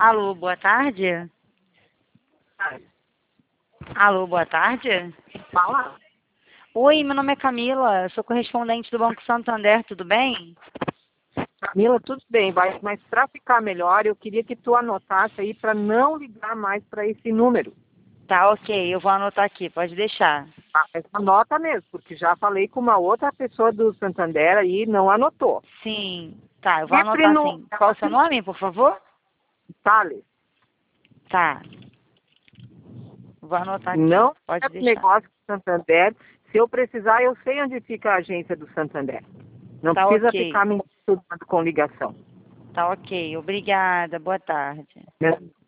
Alô, boa tarde? Alô, boa tarde? Fala. Oi, meu nome é Camila, sou correspondente do Banco Santander, tudo bem? Camila, tudo bem, mas para ficar melhor, eu queria que tu anotasse aí para não ligar mais para esse número. Tá, ok, eu vou anotar aqui, pode deixar. Tá? Anota mesmo, porque já falei com uma outra pessoa do Santander aí e não anotou. Sim, tá, eu vou Sempre anotar no sim. Qual é o seu nome, por favor? Thales, Tá, vou anotar aqui, não pode é deixar. negócio do Santander. Se eu precisar, eu sei onde fica a agência do Santander. Não Tá precisa ok, ficar me estudando com ligação. tá ok, obrigada, boa tarde.